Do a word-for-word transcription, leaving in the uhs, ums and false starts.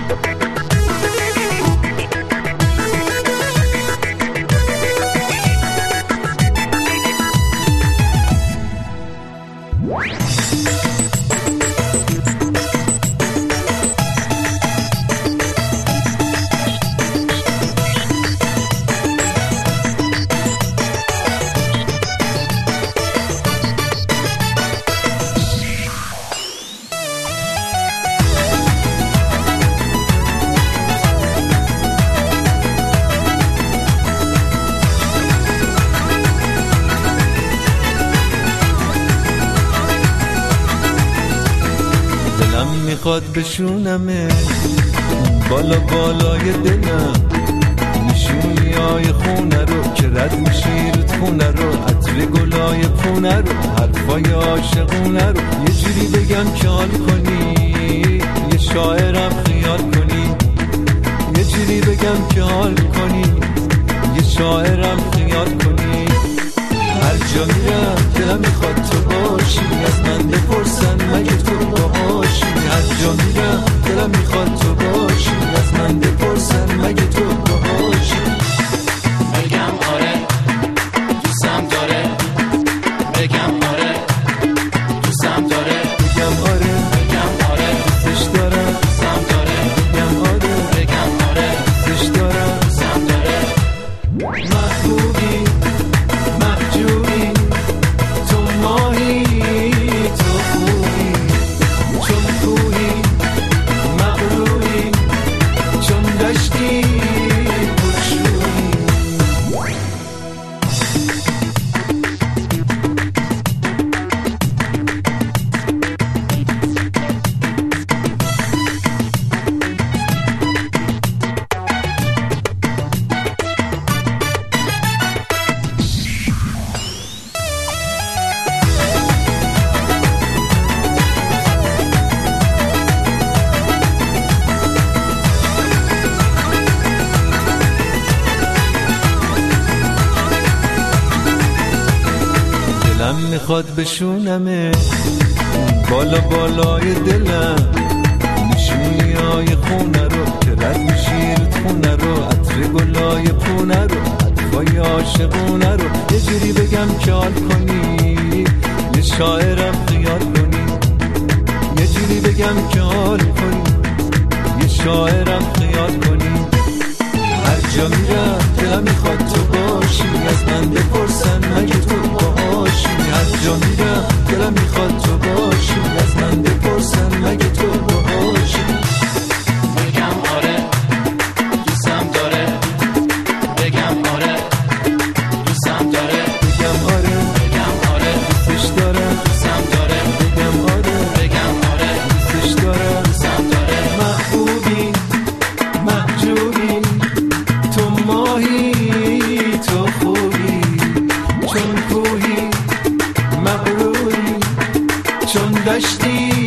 دلم میخواد بشونمه بالا بالای دلم، نشونی های خونه رو که رد میشی رود خونه رو، عطر گلای پونه رو، حرفای عاشقونه رو، یه جوری بگم که حال کنی، یه شاعرم خیال کنی، یه جوری بگم که حال کنی، یه شاعرم خیال کنی. هر جا میرم دلم میخواد تو باشی، از من بپرسن مگه تو باهاشی. هر جا میرم دلم میخواد تو باشی، از من بپرسن مگه تو باهاشی. بگم آره دوستم داره، بگم آره دوستم داره، بگم آره بگم آره دوستش دارم، دوستم داره، بگم آره بگم آره دوستش دارم، دوستم داره. محبوبی محجوبی تو ماهی تو خوبی، چون کوهی مغروری، چون دشتی پرشوری. دلم میخواد بشونمه بالا بالای دلم، نشونی های خونه رو که رد میشی رود خونه رو، عطر گلای پونه رو، حرفای عاشقونه رو، یه جوری بگم که حال کنی، یه شاعرم خیال کنی، یه جوری بگم که حال کنی، یه شاعرم خیال کنی. هر جا میرم دلم میخواد تو باشی، از من بپرسن مگه تو باهاشی. هر جا میرم دلم میخواد تو باشی، از من بپرسن مگه تو باهاشی. بگم آره دوستم داره، بگم آره دوستم داره، بگم آره بگم آره دوستش دارم، دوستم داره، بگم آره بگم آره دوستش دارم، دوستم داره. محبوبی محجوبی تو ماهی تو خوبی، چون کوهی مغروری، چون دشتی